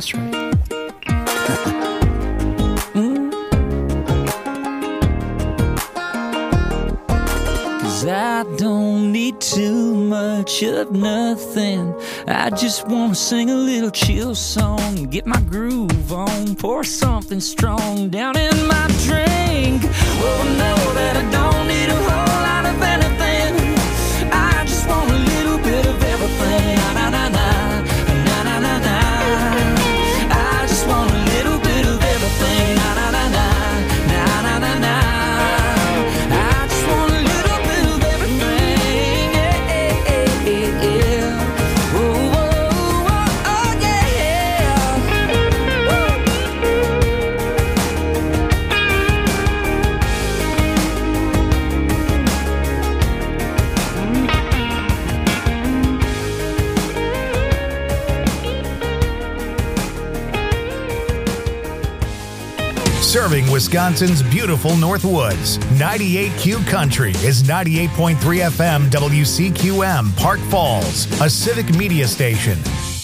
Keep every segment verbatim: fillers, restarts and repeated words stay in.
That's right. I don't need too much of nothing. I just want to sing a little chill song, get my groove on, pour something strong down in my drink. Oh, know that I don't need a whole lot of anything. I just want a little bit of everything. Na na na na, na na na na. I just want a little bit of everything. Na na na na, na na na na. Serving Wisconsin's beautiful Northwoods. ninety-eight Q Country is ninety-eight point three F M W C Q M, Park Falls, a civic media station.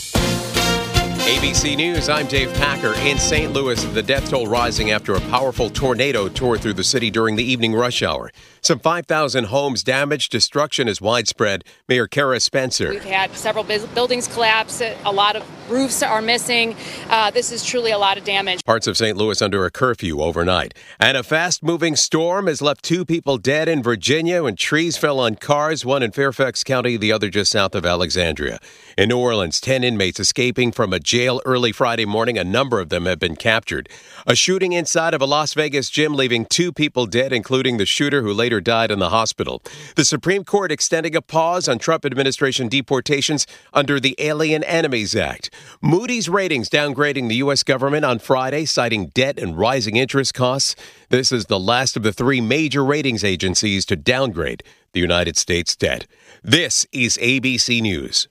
A B C News, I'm Dave Packer. In Saint Louis, the death toll rising after a powerful tornado tore through the city during the evening rush hour. Some five thousand homes damaged. Destruction is widespread. Mayor Kara Spencer. We've had several buildings collapse. A lot of roofs are missing. Uh, this is truly a lot of damage. Parts of Saint Louis under a curfew overnight. And a fast-moving storm has left two people dead in Virginia when trees fell on cars, one in Fairfax County, the other just south of Alexandria. In New Orleans, ten inmates escaping from a jail early Friday morning. A number of them have been captured. A shooting inside of a Las Vegas gym leaving two people dead, including the shooter who later died in the hospital. The Supreme Court extending a pause on Trump administration deportations under the Alien Enemies Act. Moody's Ratings downgrading the U S government on Friday, citing debt and rising interest costs. This is the last of the three major ratings agencies to downgrade the United States debt. This is A B C News.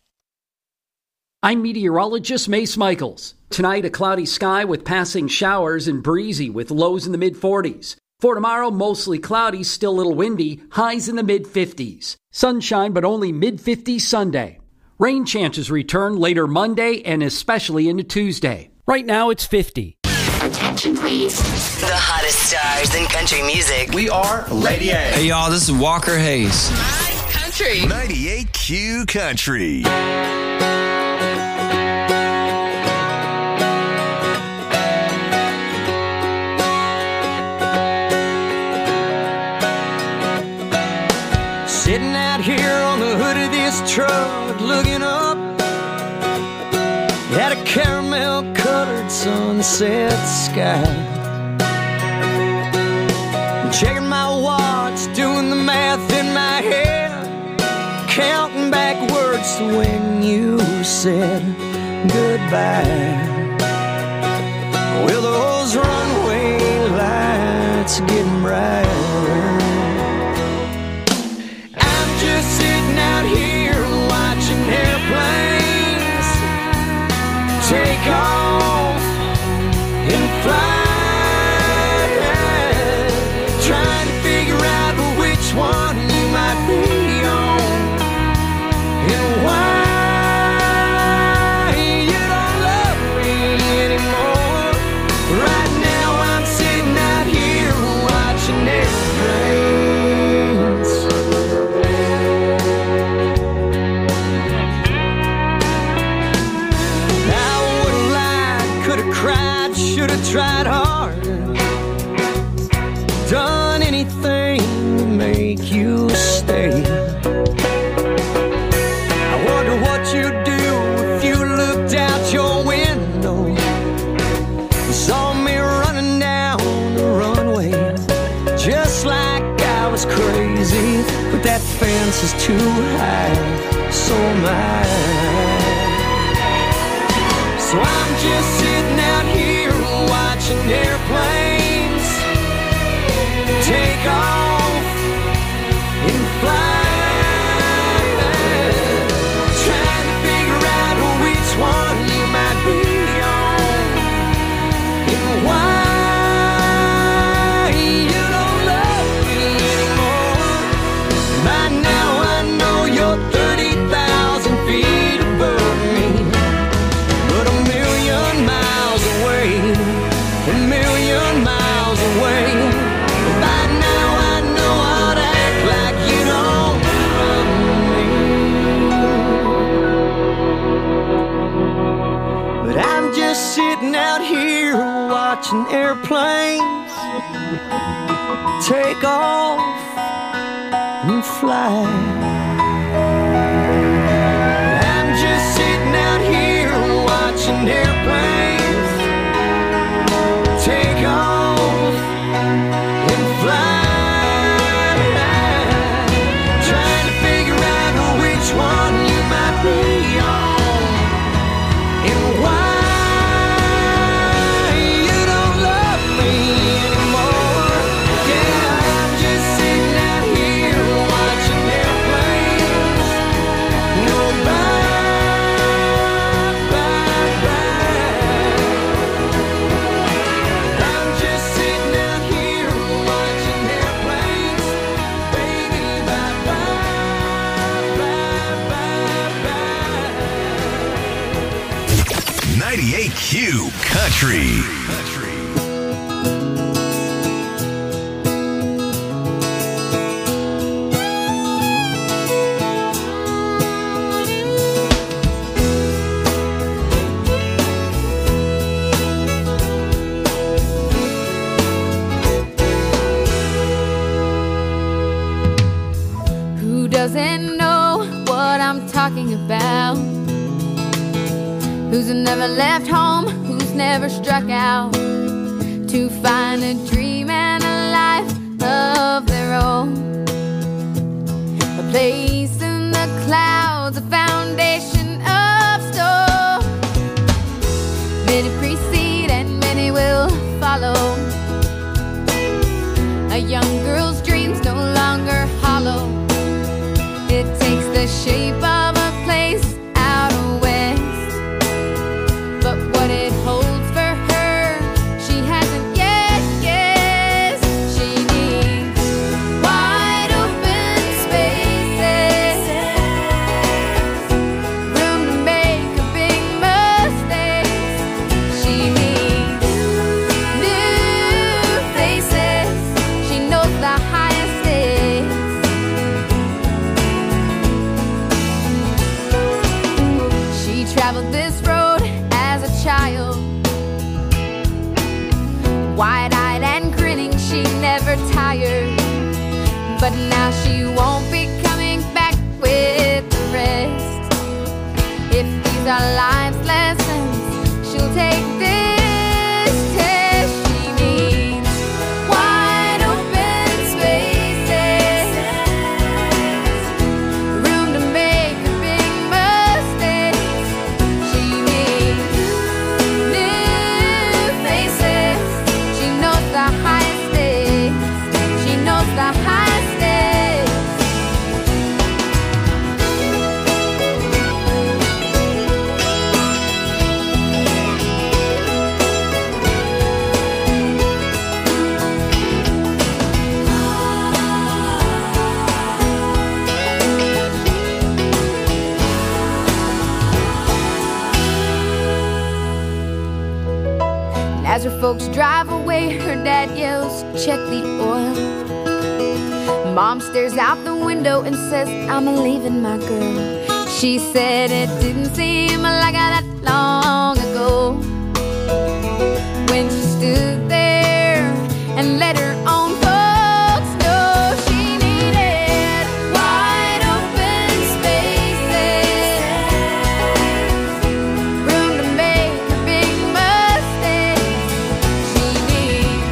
I'm meteorologist Mace Michaels. Tonight, a cloudy sky with passing showers and breezy with lows in the mid forties. For tomorrow, mostly cloudy, still a little windy, highs in the mid fifties. Sunshine, but only mid fifties Sunday. Rain chances return later Monday and especially into Tuesday. Right now, it's fifty. Attention, please. The hottest stars in country music. We are Lady A. Hey, y'all, this is Walker Hayes. My country. ninety-eight Q Country. Sitting out here on the hood of this truck, looking up at a caramel-colored sunset sky. Checking my watch, doing the math in my head, counting backwards to when you said goodbye. Well, those runway lights are getting brighter. Just sitting out here watching airplanes take off and fly, trying to figure out which one you might be on and why you don't love me anymore. Right now I'm sitting out here watching airplanes. Should have tried harder, done anything to make you stay. I wonder what you'd do if you looked out your window and saw me running down the runway, just like I was crazy. But that fence is too high, so am I. So I'm just sitting out here watching airplanes take off and fly, trying to figure out which one you might be on and why you don't love me anymore. By now I know you're thirty thousand feet above me, but a million miles watching airplanes take off and fly. I'm just sitting out here watching airplanes take off and fly, trying to figure out which one you might be on and why. ninety-eight Q Country. Who doesn't know what I'm talking about? Who's never left home, who's never struck out to find a dream and a life of their own. A place in the clouds, a foundation of stone. Many precede and many will follow. A young girl's dreams no longer hollow. It takes the shape of a place out west. But what it holds for her, she hasn't yet guessed. She needs wide open spaces, room to make a big mistake. She needs new faces. She knows the highest stakes. She traveled this road as a child, wide-eyed and grinning, she never tired. But now she won't be coming back with the rest. If these are life's lessons, she'll take this test. She needs wide open spaces, room to make a big mistake. She needs new faces. She knows the highest stakes. She knows the highest stakes. And as her folks drive away, her dad yells, "Check the oil." Mom stares out the window and says, "I'm leaving my girl." She said it didn't seem like that long ago when she stood there and let her own folks know she needed wide open spaces, room to make a big mistake. She needs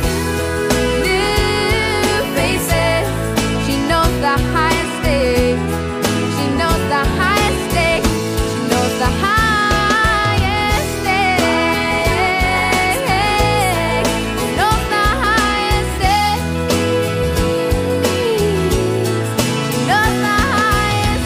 new faces. She knows the highest stakes. She knows the highest stakes. She knows the highest stakes. She knows the highest stakes. She knows the highest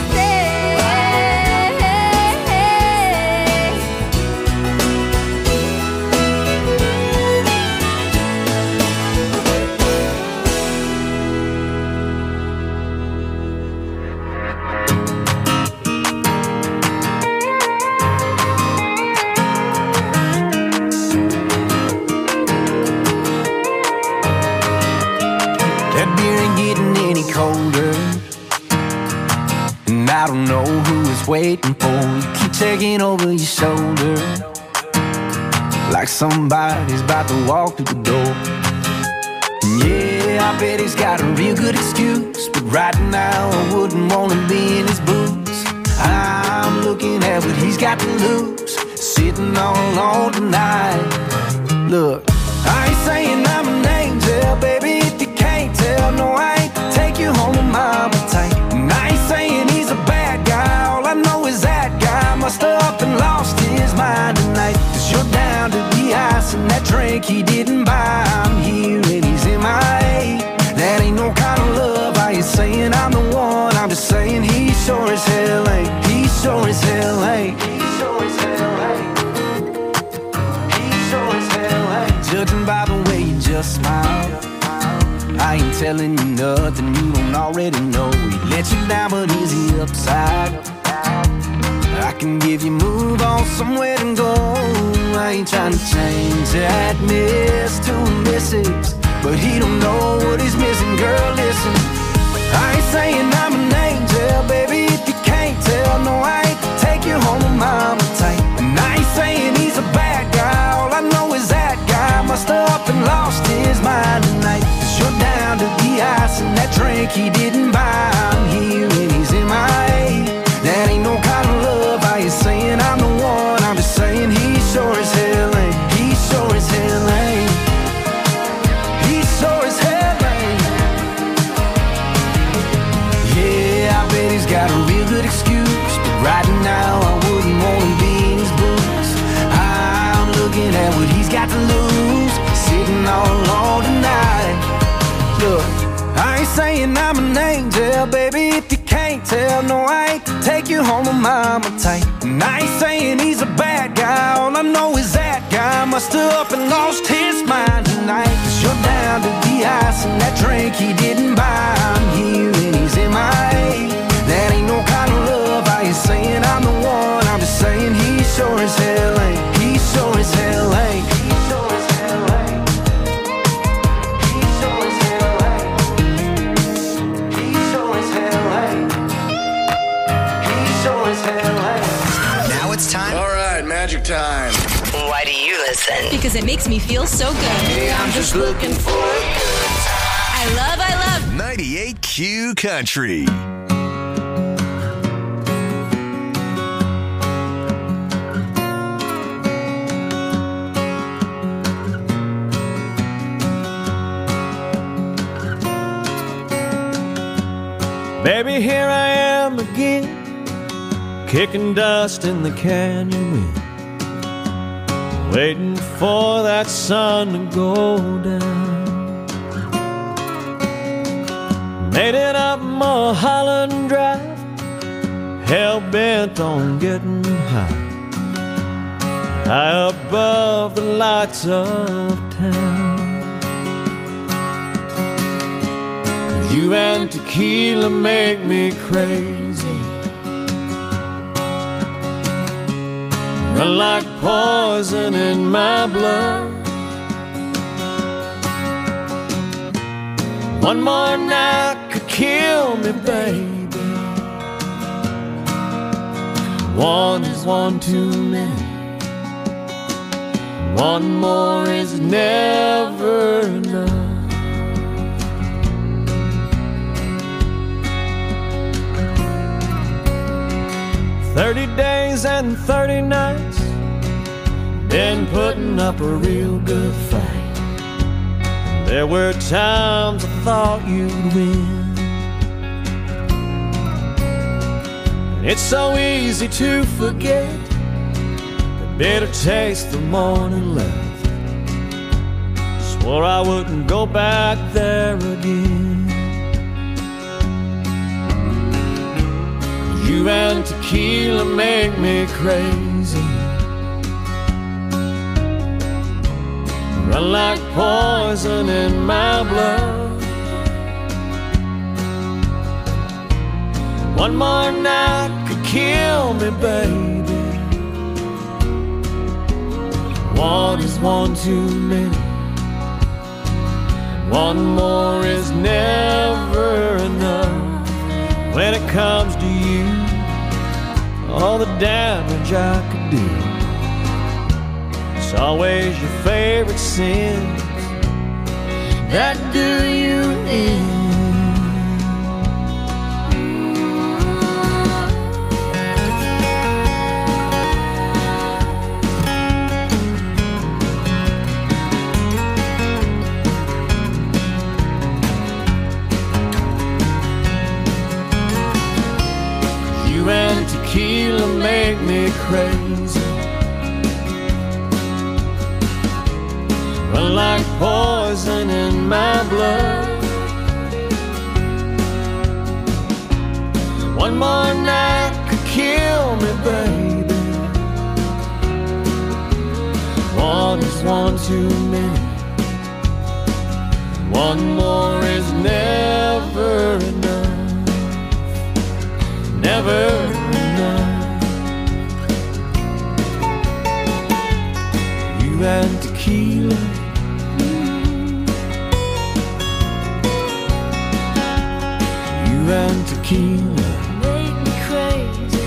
That beer ain't getting any colder, and I don't know who it's waiting for. You keep taking over your shoulder. like somebody's about to walk through the door. Yeah, I bet he's got a real good excuse, but right now I wouldn't wanna be in his boots. I'm looking at what he's got to lose, sitting all alone tonight. Look, I ain't saying I'm an angel, baby, if you can't tell. No, I ain't to take you home to mama tight. And I ain't saying he's a bad guy, all I know is that guy must have up and lost his mind tonight. Cause you're down to the ice and that drink he didn't buy. I'm here and he's in my A. That ain't no kind of love. I ain't saying I'm the one, I'm just saying he sure as hell ain't. He sure as hell ain't. He sure as hell ain't. He sure as hell ain't. Judging by the way you just smile, I ain't telling you nothing you don't already know. He let you down, but is he upside? I can give you move on somewhere to go. I ain't trying to change that miss to a missus, but he don't know what he's missing. Girl, listen, I ain't saying I'm an angel, baby, if you can't tell. No, I ain't to take you home to mama tight. And I ain't saying he's a bad guy, all I know is that guy must have up and lost his mind tonight. Cause you're down to the ice and that drink he didn't buy. I'm here and he's in my A. That ain't no kind of love. I ain't saying I'm the one, I'm just saying he sure as hell ain't. He sure as hell ain't. He sure as hell ain't. Yeah, I bet he's got a real good excuse, but right now I wouldn't wanna be in his boots. I'm looking at what he's got to lose, sitting all alone tonight. Look, I ain't saying I'm an angel, baby, if you can't tell. No, I ain't to take you home to mama tight. And I ain't saying he's a bad guy, all I know is that guy must have up and lost his mind tonight. Cause you're down to the ice and that drink he didn't buy. I'm here and he's in my A. That ain't no kind of love. I ain't saying I'm the one, I'm just saying he sure as hell ain't. He sure as hell ain't. He sure as hell ain't. He sure as hell ain't. He sure as hell ain't. He sure as hell ain't. Now it's time. All right, magic time. Why do you listen? Because it makes me feel so good. Hey, I'm just looking for a good time. I love, I love ninety-eight Q Country. Baby, here I am again, kicking dust in the canyon wind, waiting for that sun to go down. Made it up Mulholland Drive, hell-bent on getting high, high above the lights of town. You and tequila make me crazy, run like poison in my blood. One more night could kill me, baby. One is one too many. One more is never enough. Thirty days and thirty nights, been putting up a real good fight. There were times I thought you'd win. It's so easy to forget the bitter taste the morning left. Swore I wouldn't go back there again. You and tequila make me crazy, run like poison in my blood. One more night could kill me, baby. One is one too many. One more is never enough. When it comes to you, all the damage I could do, It's always your favorite sins that do you in. You and tequila make me crazy, run like poison in my blood. One more night could kill me, baby. One is one too many. One more is never enough. Never enough. You and tequila, you and tequila make me crazy.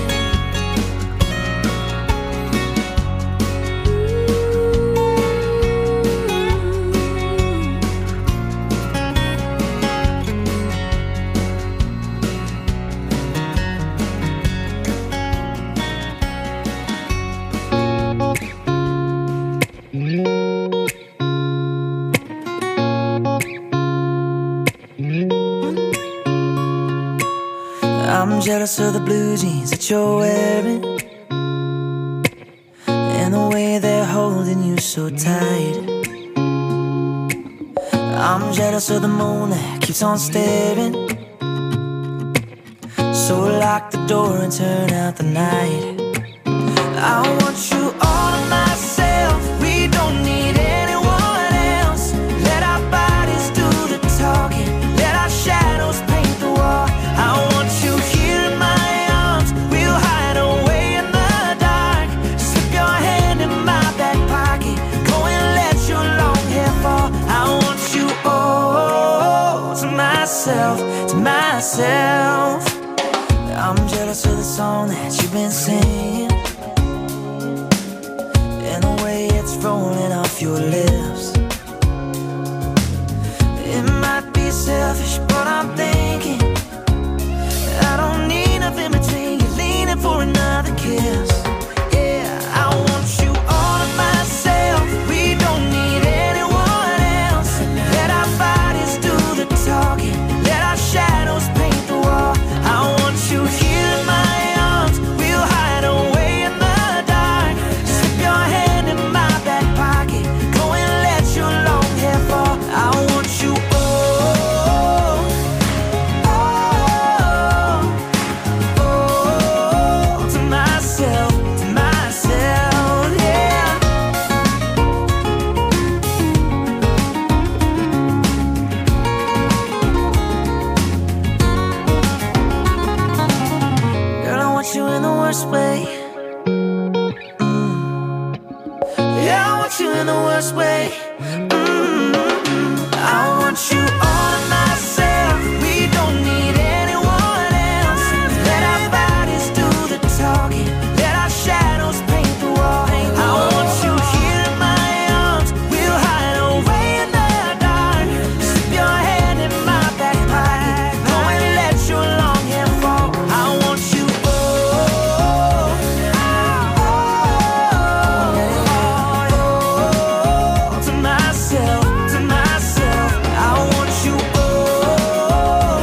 I'm jealous of the blue jeans that you're wearing, and the way they're holding you so tight. I'm jealous of the moon that keeps on staring, so lock the door and turn out the night. I want you all to myself, we don't need anyone else. Let our bodies do the talking, let our shadows paint the wall. I want you here in my arms, we'll hide away in the dark. Slip your hand in my back pocket, go and let your long hair fall. I want you all to myself, to myself. I'm jealous of the song that you've been singing, and the way it's rolling off your lips. It might be selfish, but I'm thinking I don't need nothing between you, leaning for another kiss. Yeah, I want you all to myself, we don't need anyone else. Let our bodies do the talking, let our shadows paint the wall. I want you here in my arms, we'll hide away in the dark. Slip your hand in my back pocket, go and let your long hair fall. I want you all, all, all to myself, to myself, yeah. Girl, I want you in the worst way. Mm. Yeah, I want you in the worst way. Mm-hmm. I want you all to myself, we don't need anyone else. Let our bodies do the talking, let our shadows paint the wall. I want you here in my arms, we'll hide away in the dark. Slip your hand in my back pocket, go and let your long hair fall. I want you all, all to myself, to myself. I want you all,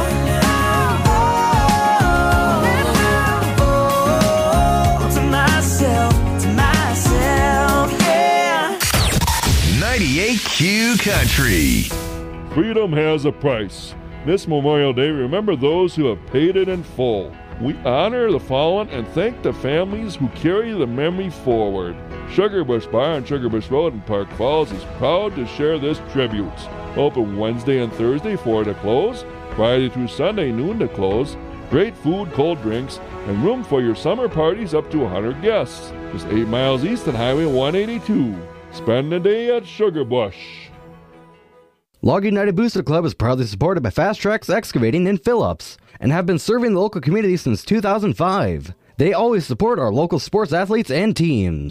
all to myself, to myself, yeah. ninety-eight Q Country. Freedom has a price. This Memorial Day, remember those who have paid it in full. We honor the fallen and thank the families who carry the memory forward. Sugarbush Bar on Sugarbush Road in Park Falls is proud to share this tribute. Open Wednesday and Thursday four to close, Friday through Sunday noon to close. Great food, cold drinks, and room for your summer parties up to one hundred guests. Just eight miles east on Highway one eighty-two. Spend the day at Sugarbush. Log United Booster Club is proudly supported by Fast Tracks Excavating in Phillips and have been serving the local community since two thousand five. They always support our local sports athletes and teams.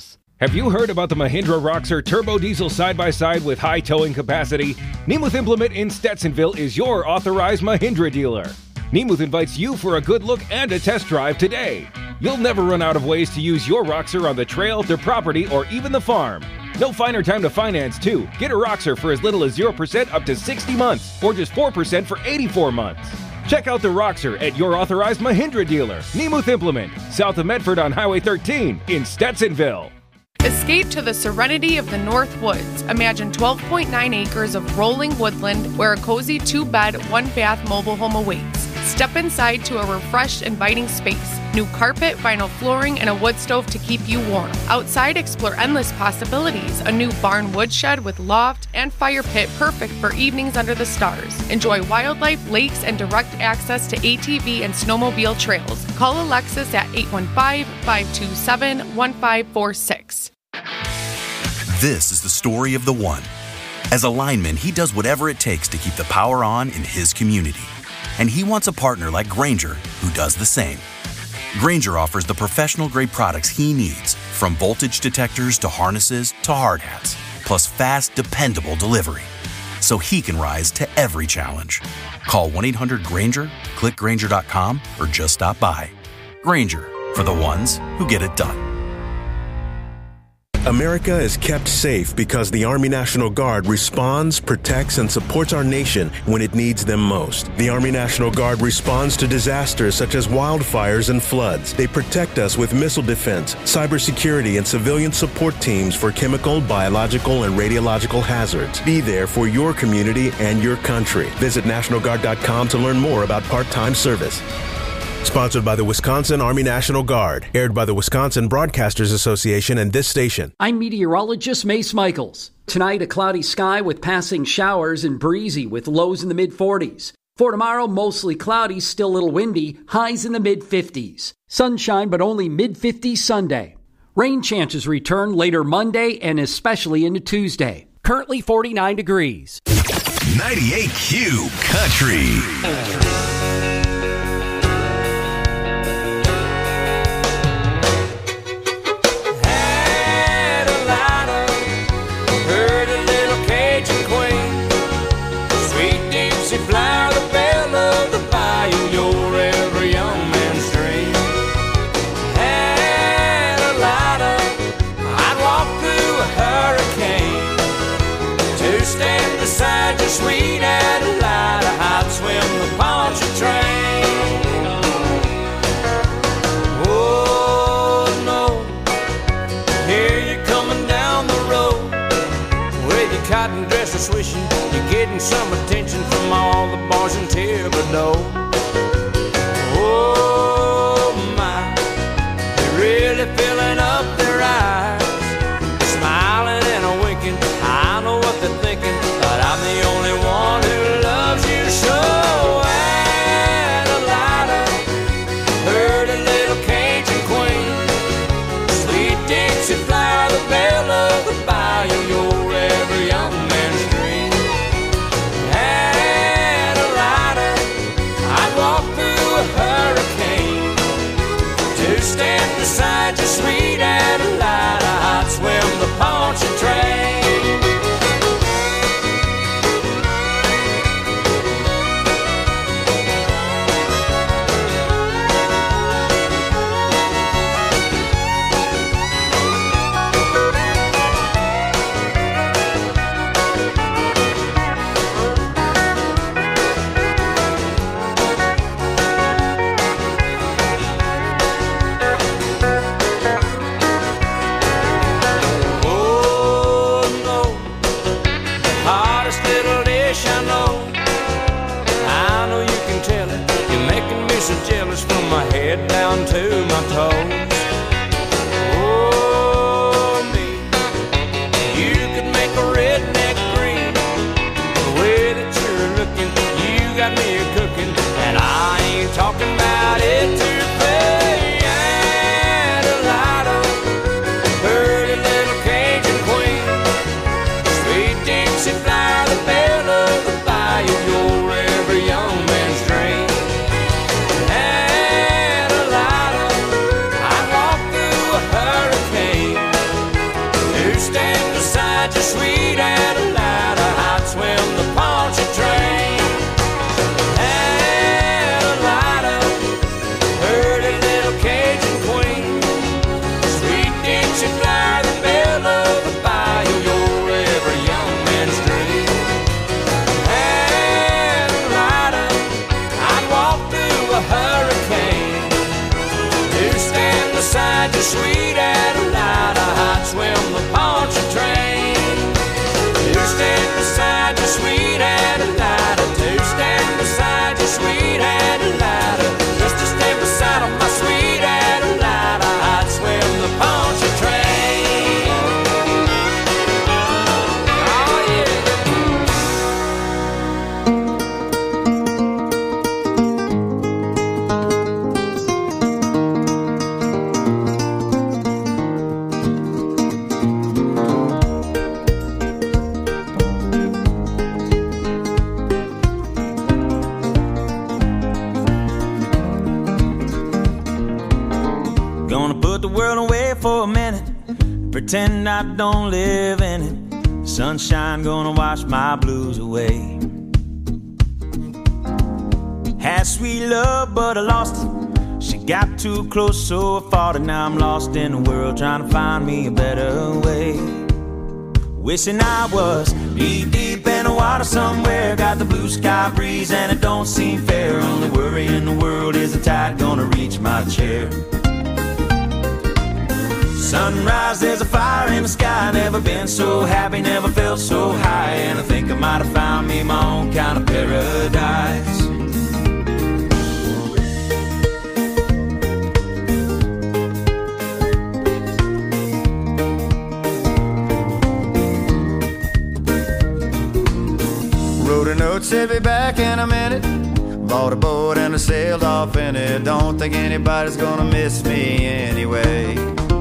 Have you heard about the Mahindra Roxor Turbo Diesel side-by-side with high towing capacity? Nemuth Implement in Stetsonville is your authorized Mahindra dealer. Nemuth invites you for a good look and a test drive today. You'll never run out of ways to use your Roxor on the trail, their property, or even the farm. No finer time to finance, too. Get a Roxor for as little as zero percent up to sixty months, or just four percent for eighty-four months. Check out the Roxor at your authorized Mahindra dealer, Nemuth Implement, south of Medford on Highway thirteen in Stetsonville. Escape to the serenity of the North Woods. Imagine twelve point nine acres of rolling woodland where a cozy two-bed, one-bath mobile home awaits. Step inside to a refreshed, inviting space. New carpet, vinyl flooring, and a wood stove to keep you warm. Outside, explore endless possibilities. A new barn woodshed with loft and fire pit perfect for evenings under the stars. Enjoy wildlife, lakes, and direct access to A T V and snowmobile trails. Call Alexis at eight one five, five two seven, one five four six. This is the story of the one. As a lineman, he does whatever it takes to keep the power on in his community. And he wants a partner like Grainger who does the same. Grainger offers the professional-grade products he needs, from voltage detectors to harnesses to hard hats, plus fast, dependable delivery, so he can rise to every challenge. Call one eight hundred Grainger, click Grainger dot com, or just stop by. Grainger, for the ones who get it done. America is kept safe because the Army National Guard responds, protects, and supports our nation when it needs them most. The Army National Guard responds to disasters such as wildfires and floods. They protect us with missile defense, cybersecurity, and civilian support teams for chemical, biological, and radiological hazards. Be there for your community and your country. Visit National Guard dot com to learn more about part-time service. Sponsored by the Wisconsin Army National Guard. Aired by the Wisconsin Broadcasters Association and this station. I'm meteorologist Mace Michaels. Tonight, a cloudy sky with passing showers and breezy with lows in the mid forties. For tomorrow, mostly cloudy, still a little windy, highs in the mid fifties. Sunshine, but only mid fifties Sunday. Rain chances return later Monday and especially into Tuesday. Currently forty-nine degrees. ninety-eight Q Country. Sweet Adelaide, I'd swim the Pontchartrain. Oh no, here you're coming down the road with your cotton dresser swishing. You're getting some attention from all the bars in Thibodaux. Oh my, they're really filling up their eyes, smiling and a winking. I know what they're thinking, but I'm the only one who loves you so. Adelina, heard a little Cajun queen, sweet Dixie flower, the belle of the bayou, you're every young man's dream. Adelina, I'd walk through a hurricane to stand beside you, sweet Adelina. I'd swim the Pontchartrain. your sweet Adelina, I'd swim the Pontchartrain. To stand beside your sweet Adelina, to stand beside your sweet Adelina, just to stand beside my sweet Adelina, I'd swim the Pontchartrain. Oh yeah. Gonna put the world away for a minute, pretend I don't live in it. Sunshine gonna wash my blues away. Had sweet love, but I lost it. She got too close, so I fought it. Now I'm lost in the world, trying to find me a better way. Wishing I was knee deep in the water somewhere. Got the blue sky breeze and it don't seem fair. Only worry in the world is the tide gonna reach my chair. Sunrise, there's a fire in the sky. Never been so happy, never felt so high. And I think I might have found me my own kind of paradise. Wrote a note, said be back in a minute. Bought a boat and I sailed off in it. Don't think anybody's gonna miss me anyway.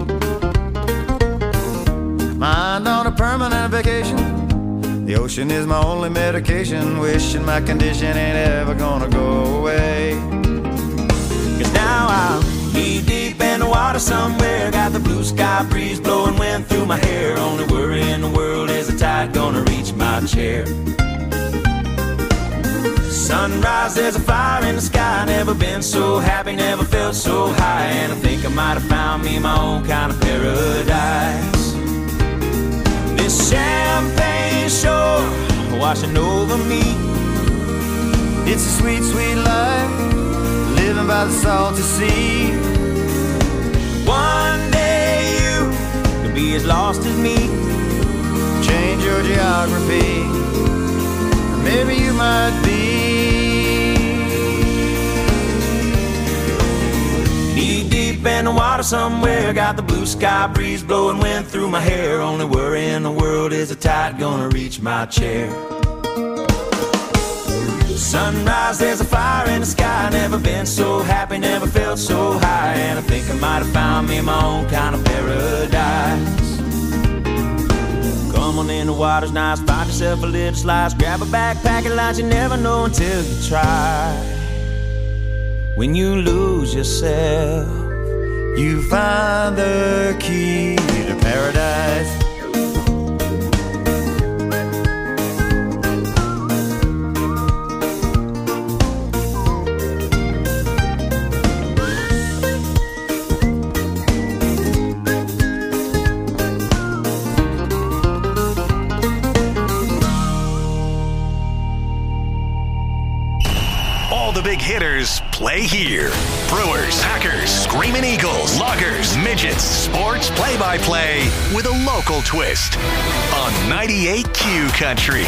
Mind on a permanent vacation. The ocean is my only medication. Wishing my condition ain't ever gonna go away. Cause now I'm knee deep in the water somewhere. Got the blue sky breeze blowing wind through my hair. Only worry in the world is the tide gonna reach my chair. Sunrise, there's a fire in the sky. Never been so happy, never felt so high. And I think I might have found me my own kind of paradise. This champagne shore washing over me. It's a sweet, sweet life, living by the salty sea. One day you could be as lost as me. Change your geography, maybe you might be. Knee deep in the water somewhere. Got the blue sky breeze blowing wind through my hair. Only worry in the world is the tide gonna reach my chair. Sunrise, there's a fire in the sky. Never been so happy, never felt so high. And I think I might have found me my own kind of paradise. Come on in, the water's nice. Find yourself a little slice. Grab a backpack and lunch. You never know until you try. When you lose yourself, you find the key to paradise. Big hitters play here. Brewers, Packers, Screaming Eagles, Loggers, Midgets, sports play-by-play with a local twist on ninety-eight Q Country.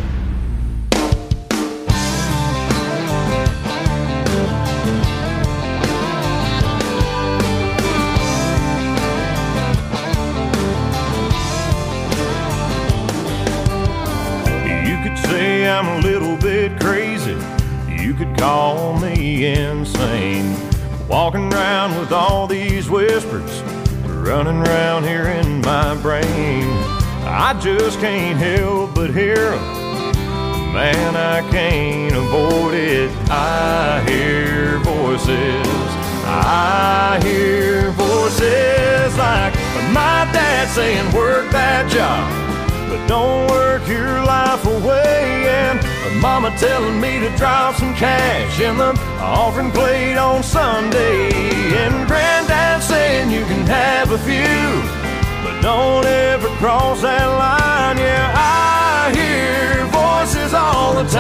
You could say I'm a little bit crazy. You could call me insane. Walking around with all these whispers running around here in my brain. I just can't help but hear them. Man, I can't avoid it. I hear voices. I hear voices like my dad saying, work that job, but don't work your life away. And mama telling me to drop some cash in the offering plate on Sunday. And granddad saying you can have a few, but don't ever cross that line. Yeah, I hear voices all the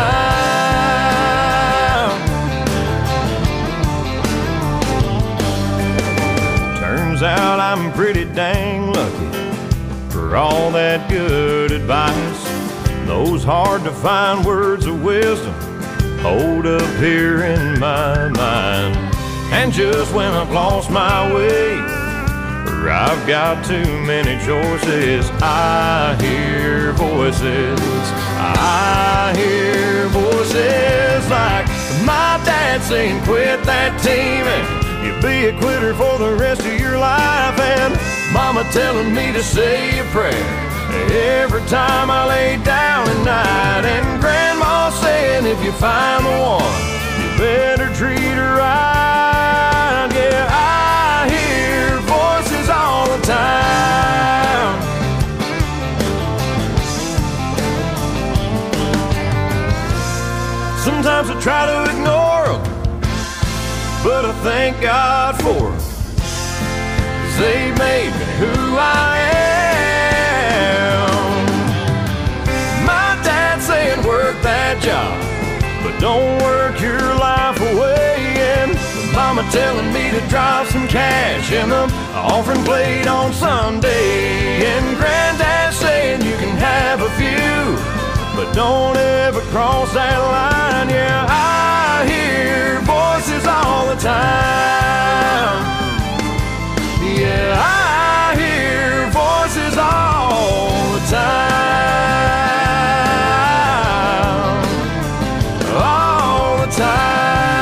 time. Turns out I'm pretty dang lucky for all that good advice. Those hard to find words of wisdom hold up here in my mind. And just when I've lost my way, or I've got too many choices, I hear voices. I hear voices like my dad saying quit that team and you'll be a quitter for the rest of your life, and mama telling me to say a prayer every time I lay down at night, and grandma saying if you find the one, you better treat her right. Yeah, I hear voices all the time. Sometimes I try to ignore them, but I thank God for them, 'cause they made me who I am. My dad saying work that job, but don't work your life away. And mama telling me to drop some cash in the offering plate on Sunday. And granddad saying you can have a few, but don't ever cross that line. Yeah, I hear voices all the time. Yeah, I hear voices all the time. All the time.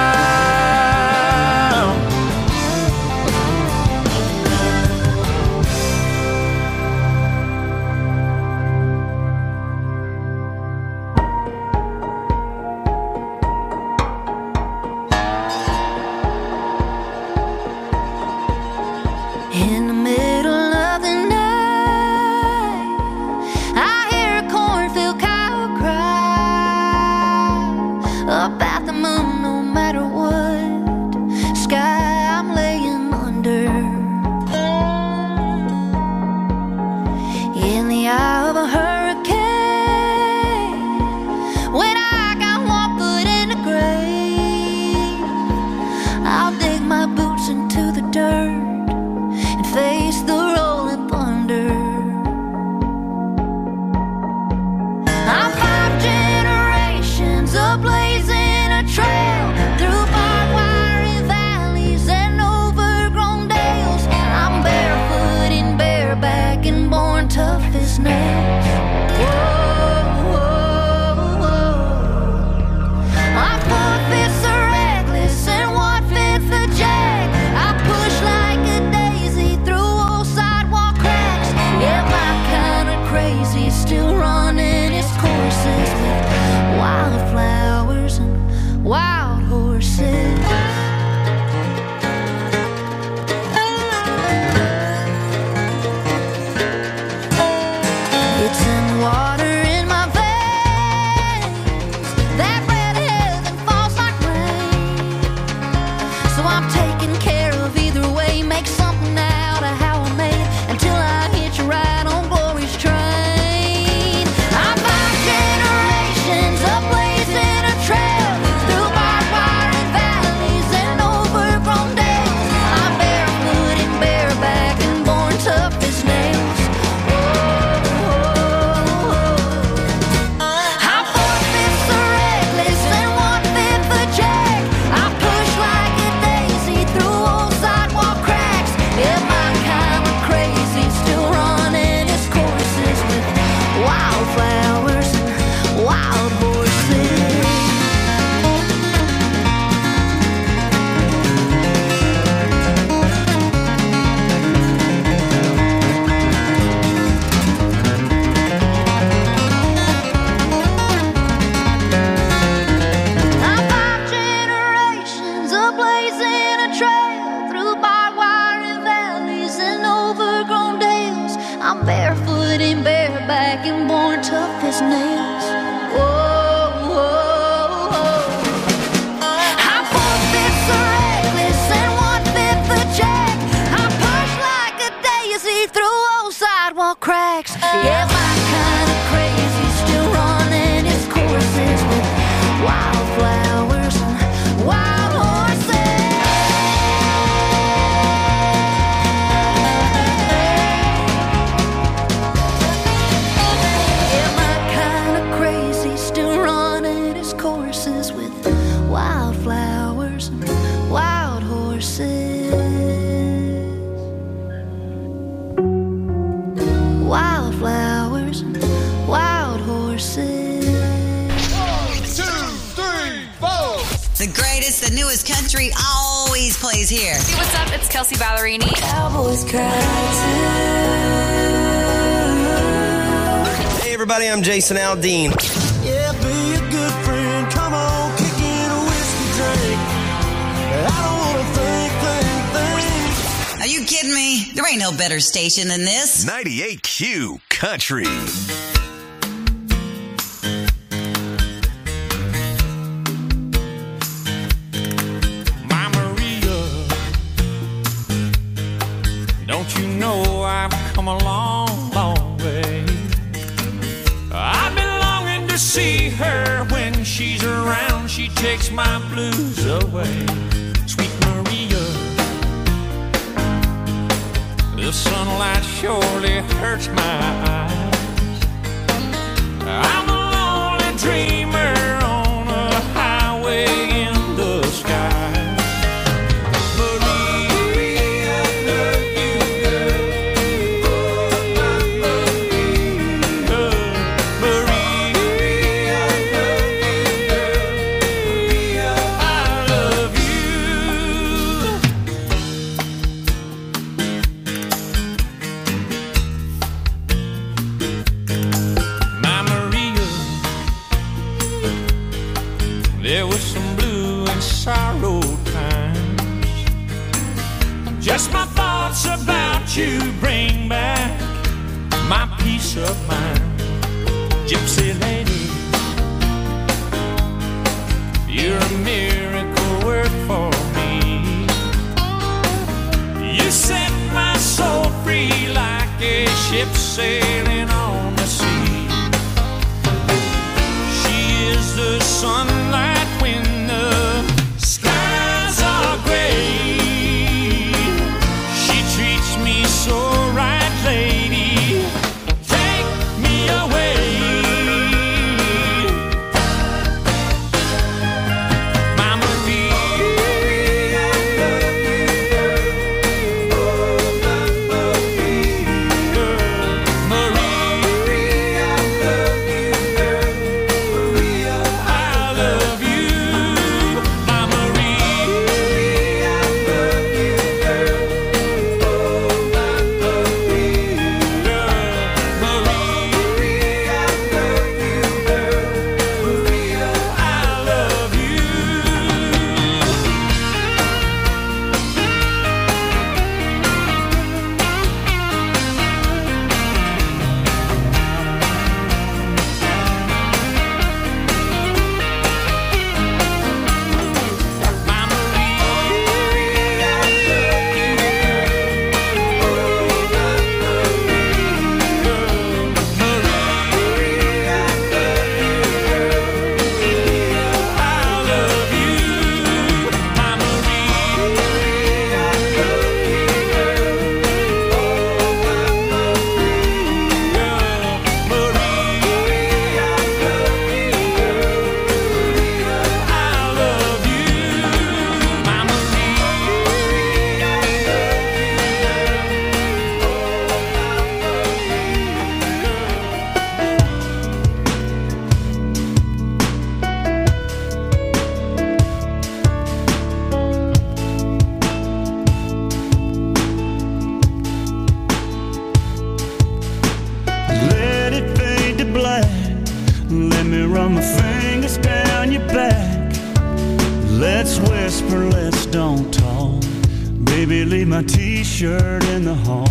In the middle of the night, I hear a cornfield cow cry up at the moon. No matter what sky I'm laying under, in the eye of a hurricane, when I got one foot in the grave, I'll dig my boots into the dirt and face the rolling thunder. I'm five generations of blazing a trail through barbed wire valleys and overgrown dales. I'm barefoot and bareback and born tough as nails. Whoa, whoa, whoa. I'm four fifths are reckless and one fifth a jack. I push like a daisy through old sidewalk cracks. Yeah, my kind of crazy, still running its courses with wildflowers and wild horses. It's in the water in my veins, that red heaven falls like rain. So I'm taking care of either way, make something out of how I made until I hit you right on glory's train. I'm five generations of blazing a trail through barbed wire and valleys and overgrown dales. I'm barefoot and bareback and born tough as nails. I'm four fifths a reckless and one fifth a jack. I push like a daisy through old sidewalk cracks. Yeah, my kind of crazy, still running its courses with wildflowers and wild horses. I'm five generations of blazing a trail through barbed wire and valleys and overgrown dales. I'm barefoot and bareback and born tough as nails. Whoa, whoa, whoa. I'm four fifths a reckless and one fifth a jack. I push like a daisy through old sidewalk cracks. Yeah, my kind of crazy, still running its courses with wildflowers and wild horses. country always plays here. Hey, what's up? It's Kelsey Ballerini. Cowboys cry too. Hey everybody, I'm Jason Aldean. Yeah, be a good friend. Come on, kick in a whiskey drink. I don't wanna think, think, think. Are you kidding me? There ain't no better station than this. ninety-eight Q Country. My Maria, don't you know I've come a long, long way? I've been longing to see her. When she's around, she takes my blues away. Sweet Maria, the sunlight surely hurts my eyes. I'm a lonely dreamer on a highway in the sky. There was some blue and sorrow times. Just my thoughts about you bring back my peace of mind. Gypsy lady, you're a miracle work for me. You set my soul free like a ship sailing on the sea. She is the sunlight when the skies are gray. She treats me so right, lady. Take me away. My Maria, I love you. My I love you. Let it fade to black. Let me run my fingers down your back. Let's whisper, let's don't talk. Baby, leave my t-shirt in the hall.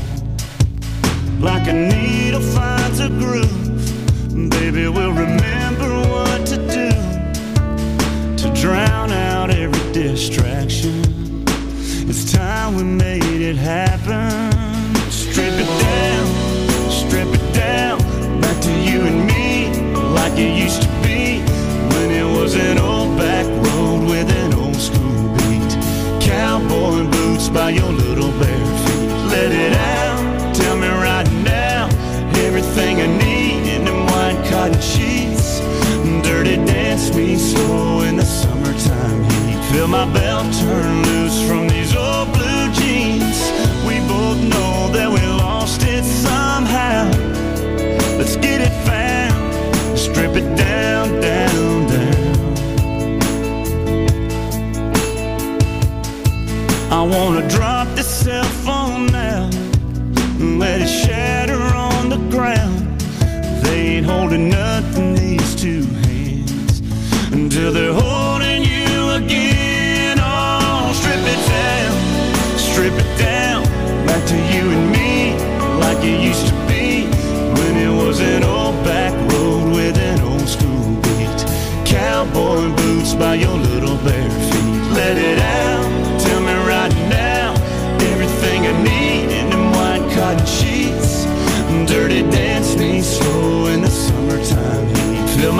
Like a needle finds a groove. Baby, we'll remember what to do to drown out every distraction. It's time we made it happen. Strip it down, strip it down. Back to you and me, like it used to be. When it was an old back road with an old school beat. Cowboy boots by your little bare feet. Let it out, tell me right now. Everything I need in them white cotton sheets. Dirty dance me slow in the summertime heat. Feel my belt turn loose from these old blue jeans. We both know that we lost it somehow. Let's get it found. Strip it down, down, down.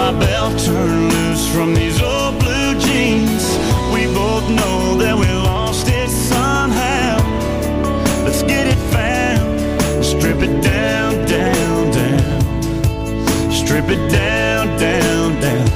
my belt turn loose from these old blue jeans. We both know that we lost it somehow. Let's get it found, strip it down, down, down. Strip it down, down, down.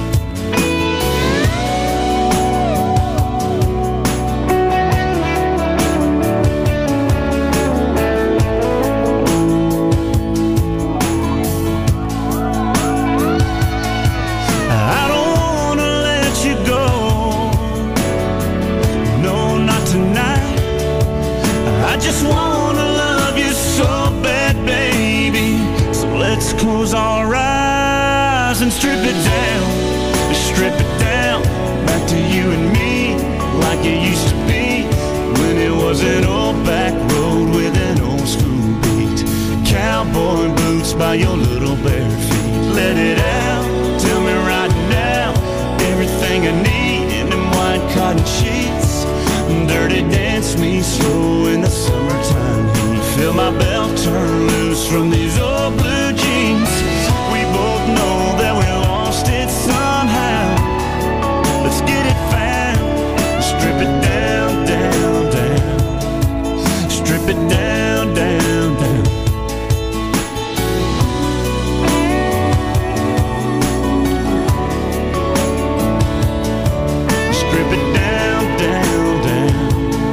Close our eyes and strip it down, strip it down, back to you and me, like it used to be, when it was an old back road with an old school beat. Cowboy boots by your little bare feet. Let it out, tell me right now, everything I need in them white cotton sheets. Dirty dance me slow in the summertime heat. Feel my belt turn loose from these old blue jeans. We both know that we lost it somehow. Let's get it found, strip it down, down, down. Strip it down, down, down. Strip it down, down, down.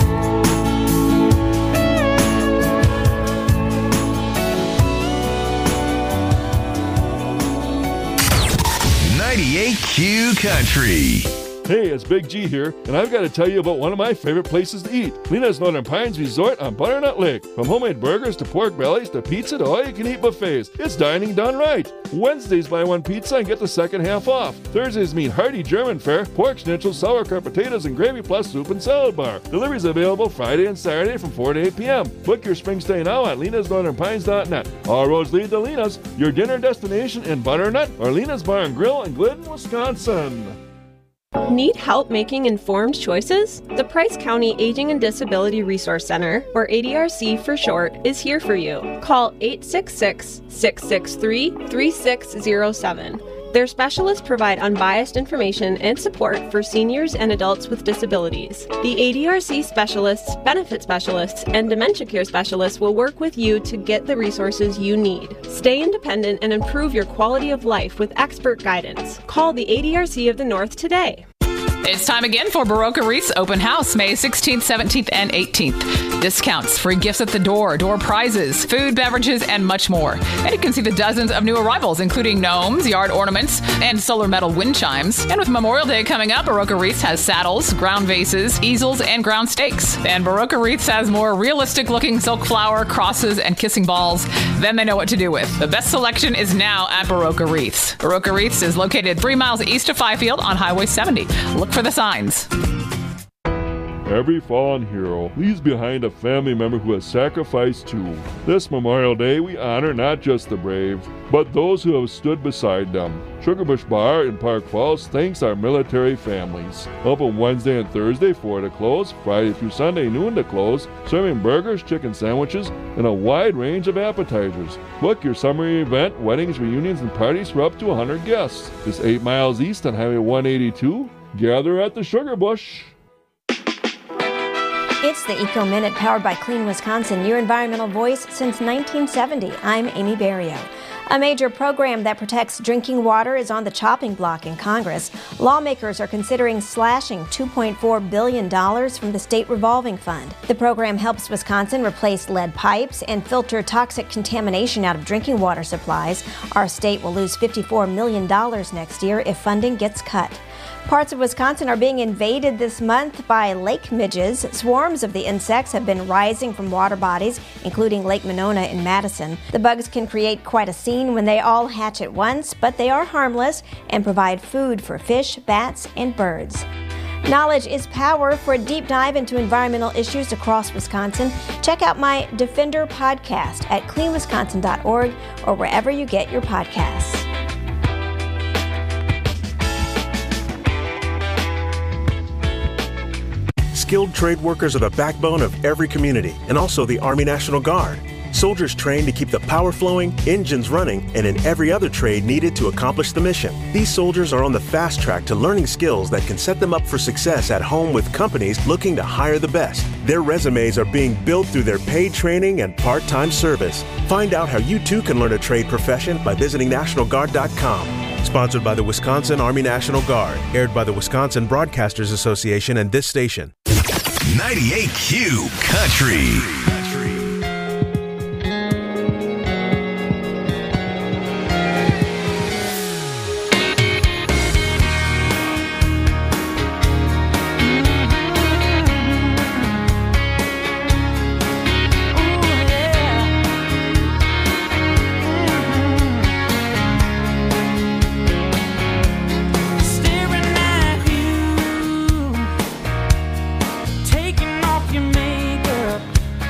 ninety-eight Q Country. Hey, it's Big G here, and I've got to tell you about one of my favorite places to eat, Lena's Northern Pines Resort on Butternut Lake. From homemade burgers to pork bellies to pizza to all-you-can-eat buffets, it's dining done right. Wednesdays buy one pizza and get the second half off. Thursdays mean hearty German fare, pork schnitzel, sauerkraut potatoes, and gravy plus soup and salad bar. Deliveries available Friday and Saturday from four to eight p.m. Book your spring stay now at lenas northern pines dot net. All roads lead to Lena's, your dinner destination in Butternut, or Lena's Bar and Grill in Glidden, Wisconsin. Need help making informed choices? The Price County Aging and Disability Resource Center, or A D R C for short, is here for you. Call eight six six, six six three, three six zero seven. Their specialists provide unbiased information and support for seniors and adults with disabilities. The A D R C specialists, benefit specialists, and dementia care specialists will work with you to get the resources you need. Stay independent and improve your quality of life with expert guidance. Call the A D R C of the North today. It's time again for Baroka Wreaths Open House, May sixteenth, seventeenth, and eighteenth. Discounts, free gifts at the door, door prizes, food, beverages, and much more. And you can see the dozens of new arrivals, including gnomes, yard ornaments, and solar metal wind chimes. And with Memorial Day coming up, Baroka Wreaths has saddles, ground vases, easels, and ground stakes. And Baroka Wreaths has more realistic-looking silk flower, crosses, and kissing balls than they know what to do with. The best selection is now at Baroka Wreaths. Baroka Wreaths is located three miles east of Fifield on Highway seventy. Look for the signs. Every fallen hero leaves behind a family member who has sacrificed too. This Memorial Day, we honor not just the brave, but those who have stood beside them. Sugarbush Bar in Park Falls thanks our military families. Open Wednesday and Thursday, four to close, Friday through Sunday, noon to close, serving burgers, chicken sandwiches, and a wide range of appetizers. Book your summer event, weddings, reunions, and parties for up to one hundred guests. Just eight miles east on Highway one eighty-two. Gather at the Sugarbush. It's the Eco Minute powered by Clean Wisconsin, your environmental voice since nineteen seventy. I'm Amy Barrio. A major program that protects drinking water is on the chopping block in Congress. Lawmakers are considering slashing two point four billion dollars from the state revolving fund. The program helps Wisconsin replace lead pipes and filter toxic contamination out of drinking water supplies. Our state will lose fifty-four million dollars next year if funding gets cut. Parts of Wisconsin are being invaded this month by lake midges. Swarms of the insects have been rising from water bodies, including Lake Monona in Madison. The bugs can create quite a scene when they all hatch at once, but they are harmless and provide food for fish, bats, and birds. Knowledge is power. For a deep dive into environmental issues across Wisconsin, check out my Defender podcast at clean wisconsin dot org or wherever you get your podcasts. Skilled trade workers are the backbone of every community and also the Army National Guard. Soldiers train to keep the power flowing, engines running, and in every other trade needed to accomplish the mission. These soldiers are on the fast track to learning skills that can set them up for success at home with companies looking to hire the best. Their resumes are being built through their paid training and part-time service. Find out how you too can learn a trade profession by visiting National Guard dot com. Sponsored by the Wisconsin Army National Guard. Aired by the Wisconsin Broadcasters Association and this station. ninety-eight Q Country. Taking off your makeup,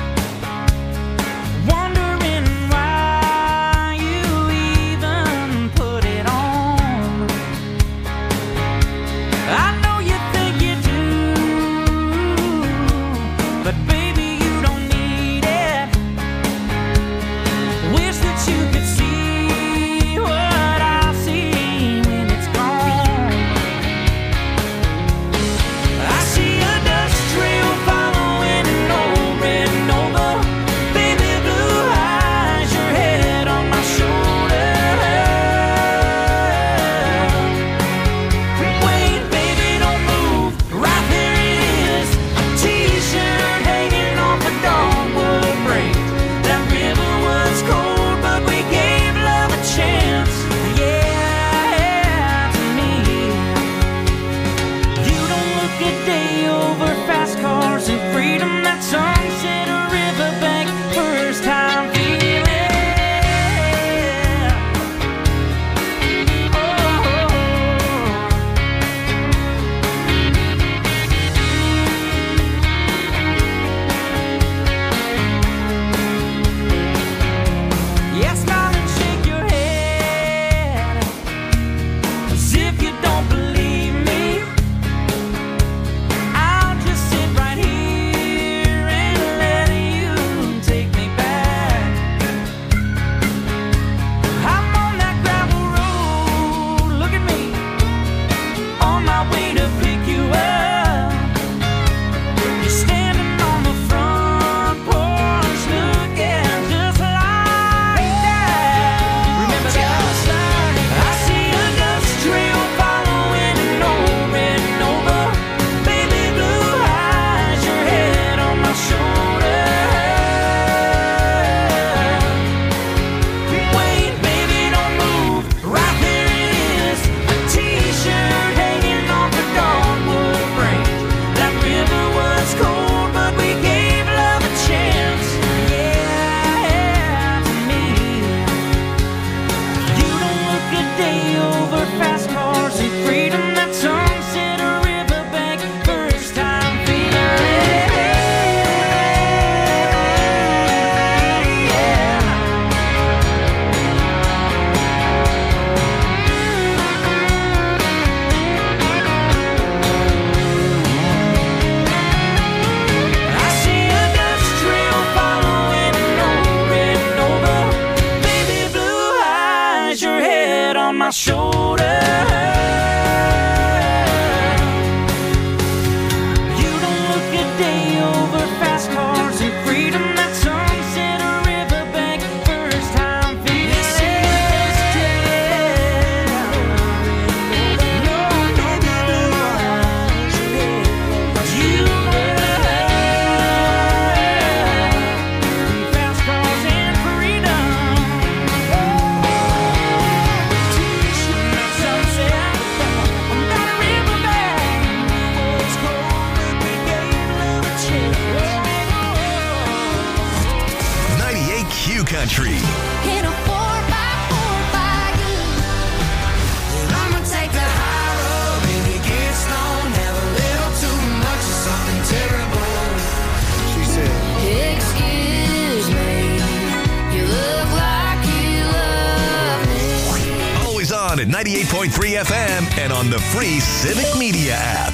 wondering why you even put it on. I know you think you do, but baby, you don't need it. Wish that you could see what I see when it's gone. I see a dust trail following an old red Nova. Baby blue eyes, your head on my shoulder. Wait, baby, don't move. Right there it is. A t-shirt hanging off a dogwood break. That river was cold, but we gave love a chance. Yeah, to me. You don't look a day over fast cars and freedom. That sunset or riverbank, first time feeling. Yeah, smile and shake your head as if you don't believe me. I'll just sit right here and let you take me back. I'm on that gravel road, look at me, on my way to pick you up. You're standing on the front porch looking just like that. Remember that? I see a dust trail following an old red Nova. Baby blue eyes, your head on my shoulder. Wait, baby, don't move. Right there it is. A t-shirt hanging off a dogwood break. That river was cold, but we gave love a chance. Yeah, to me. You don't look a day over fast cars and freedom. That sunset or riverbank, first time feeling. I see a dust trail following an old red Nova. Baby blue eyes, your head on my shoulder. You don't look a day over fast cars and freedom. That sunset or riverbank, first time feeling. You fast cars and freedom. Sunset on that riverbank was cold, but we gave love a chance. ninety-eight Q Country. In a four by four by you. And I'ma take the high road and it gets long. Have a little too much of something terrible. She said, excuse me, you look like you love me. Always on at ninety-eight point three F M and on the free Civic Media app.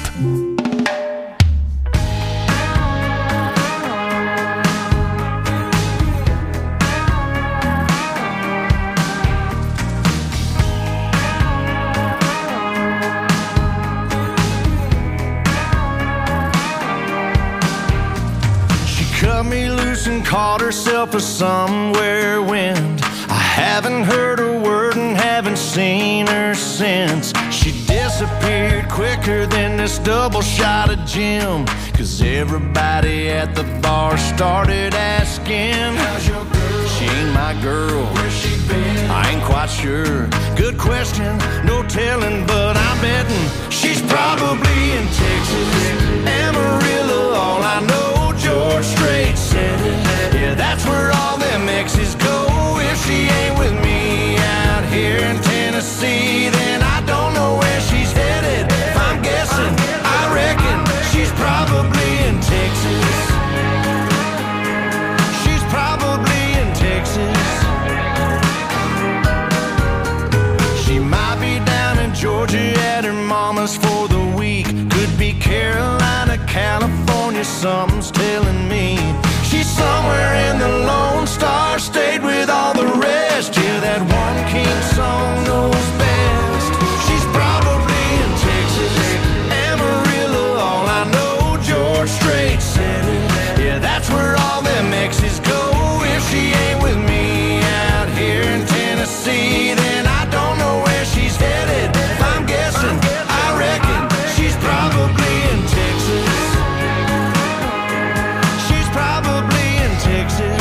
called herself a somewhere wind. I haven't heard a word and haven't seen her since. She disappeared quicker than this double shot of Jim, 'cause everybody at the bar started asking, how's your girl? She ain't my girl. Where's she been? I ain't quite sure. Good question, no telling, but I'm betting she's probably in Texas, Amarillo. All I know, George Strait said it. Yeah, that's where all them exes go. If she ain't with me out here in Tennessee, then I don't know where she's headed. If I'm guessing, I reckon she's probably in Texas. She's probably in Texas. She might be down in Georgia at her mama's for the week. Could be Carolina, California, something's telling me. She's somewhere in the Lone Star State with all the rest. Yeah, that one king song knows best. She's probably in Texas, Amarillo. All I know, George Strait said it. Yeah, that's where all them exes go. If she ain't with me out here in Tennessee, then I don't know where she's headed. If I'm guessing, I reckon she's probably in Texas. She's probably in Texas.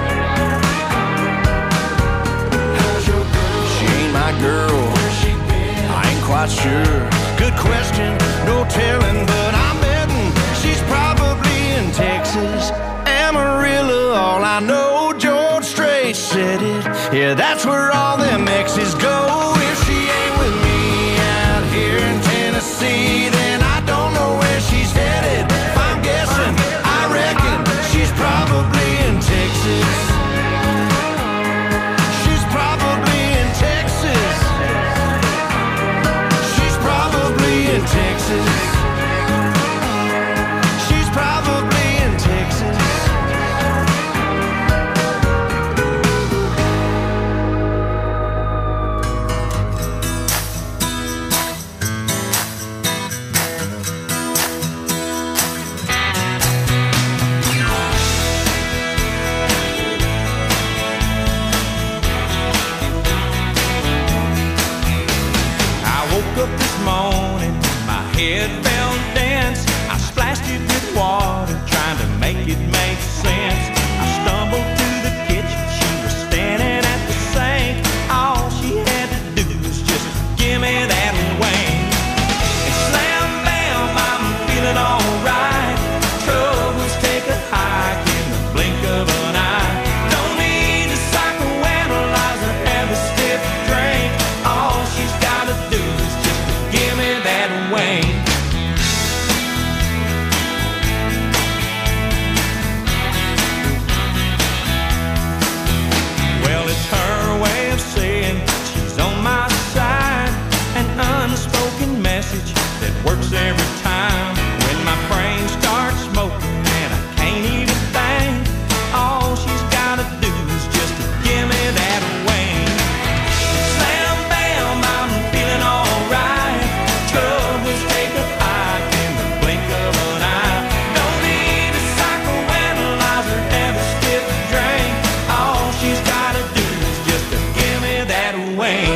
How's your girl? She ain't my girl. Where's she been? I ain't quite sure. Good question, no telling, but I'm betting she's probably in Texas, Amarillo. All I know, George Strait said it. Yeah, that's where all them exes go. If she ain't with me out here in Tennessee, then I don't know where she's headed. If I'm guessing, I reckon she's probably in Texas. She's probably in Texas. She's probably in Texas. She's probably in Texas. I woke up this morning, my head felt dense. I splashed it with water, trying to make it make sense. I stumbled to the kitchen, she was standing at the sink. All she had to do was just give me that wing. And slam bam, I'm feeling alright. Troubles take a hike in the blink of an eye. Don't need to psychoanalyze or have a stiff drink. All she's gotta do is just give me that wing. Well, it's her way of saying she's on my side. An unspoken message that works every time. When my brain starts smoking and I can't even think, all she's gotta do is just give me that wing. Slam bam, I'm feeling alright. Troubles take a hike in the blink of an eye. Don't need a psychoanalyze or have a stiff drink. All she's gotta do is just give me that wing.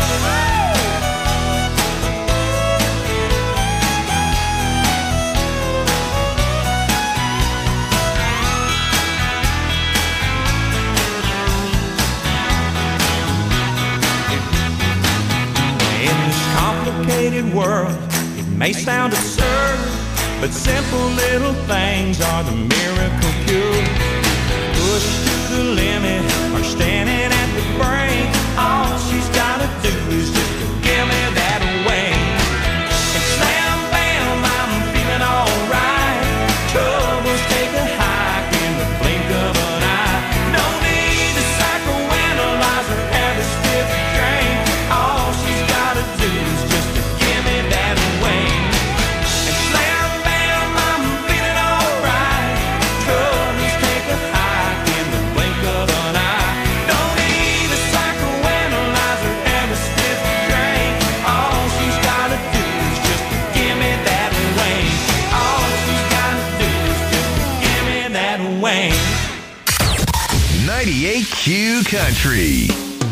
In this complicated world, it may sound absurd, but simple little things are the miracle cure. Pushed to the limit or standing at the brink, all she's gotta do is just give me that wing. And slam bam, I'm feeling alright. Troubles take a hike in the blink of an eye. Don't need a psychoanalyze or have a stiff drink. All she's gotta do is just give me that wing. And slam bam, I'm feeling alright. Troubles take a hike in the Q Country.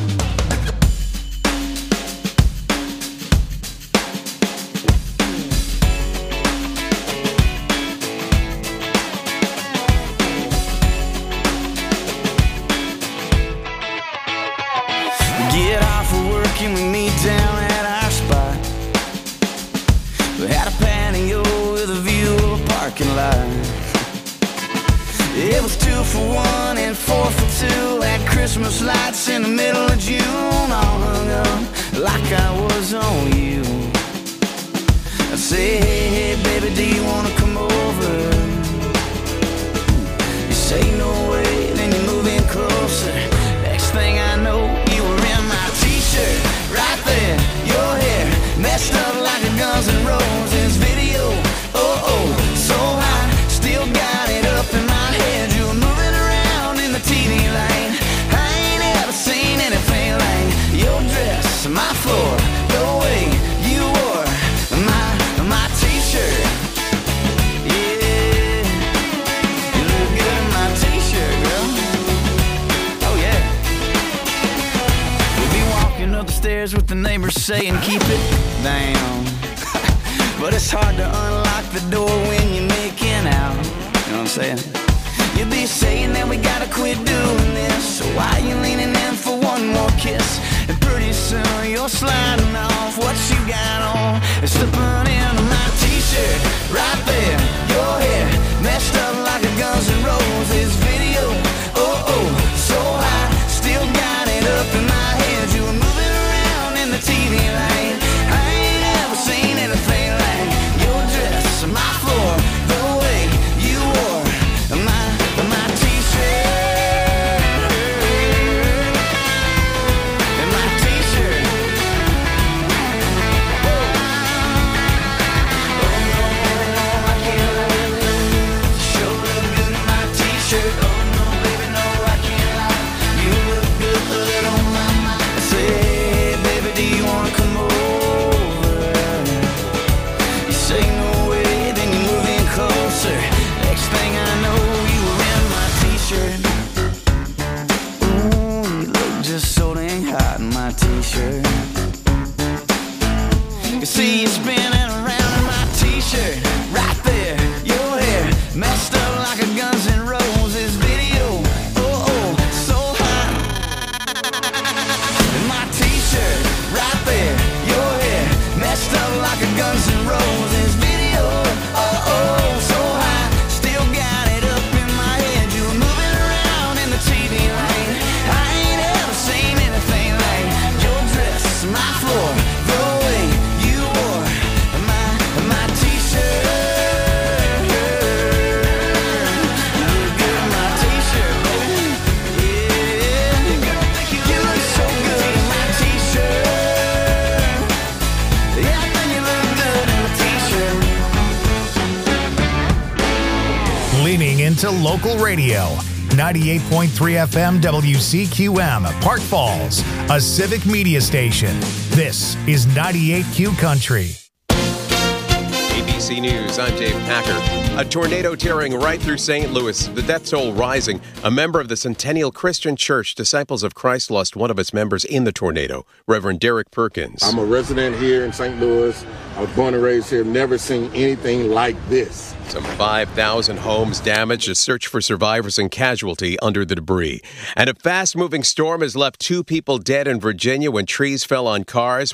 Get off of work and we meet down at our spot. We had a patio with a view of a parking lot. It was two for one and four for two. Had Christmas lights in the middle of June, all hung up like I was on you. I say, hey, hey, baby, do you wanna come over? You say no way, then you move in closer. Next thing I know, you were in my t-shirt, right there. Your hair messed up like a Guns N' Roses video. Oh, oh, so hot, still got it up in my head. You were moving around in the T V lane. I ain't ever seen anything like your dress, my floor, the way you wore my, my t-shirt. Yeah, you look good in my t-shirt, girl. Oh, yeah. We'll be walking up the stairs with the neighbors saying, keep it down. But it's hard to unlock the door when you're making out. You know what I'm saying? You'll be saying that we gotta quit doing this. So why you leaning in for one more kiss? And pretty soon you're sliding off what you got on and slipping into my t-shirt. Right there, your hair messed up like a Guns N' Roses video. Oh, oh, so high, still got it up in my head. You were moving around in the T V lane. I ain't ever seen anything like your dress, my floor, the way you wore my, my t-shirt. And my t-shirt. Oh no, I can't lie. Sure look good in my t-shirt. Oh no, baby, no, I can't lie. You look good on my mind. I say, hey, baby, do you wanna come over? You say no way, then you move in closer. Next thing I know, you were in my t-shirt. Ooh, you look just so dang hot in my t-shirt. You see you spinning around in my t-shirt. Right there, your hair messed up like a Guns N' Roses video. Oh, oh, so hot. In my t-shirt, right there, your hair messed up like a Guns N' Roses video. Oh, oh, so high, still got it up in my head. You were moving around in the T V lane. I ain't ever seen anything like your dress, my floor, the way you wore my, my t-shirt. You look good in my t-shirt, baby. Yeah, you look so good in my t-shirt. Yeah, I think you look good in my t-shirt. Leaning into local radio. ninety-eight point three F M W C Q M, Park Falls, a civic media station. This is ninety-eight Q Country. A B C News, I'm Dave Packer. A tornado tearing right through Saint Louis, the death toll rising. A member of the Centennial Christian Church, Disciples of Christ, lost one of its members in the tornado, Reverend Derek Perkins. I'm a resident here in Saint Louis. I was born and raised here, never seen anything like this. Some five thousand homes damaged, a search for survivors and casualty under the debris. And a fast-moving storm has left two people dead in Virginia when trees fell on cars.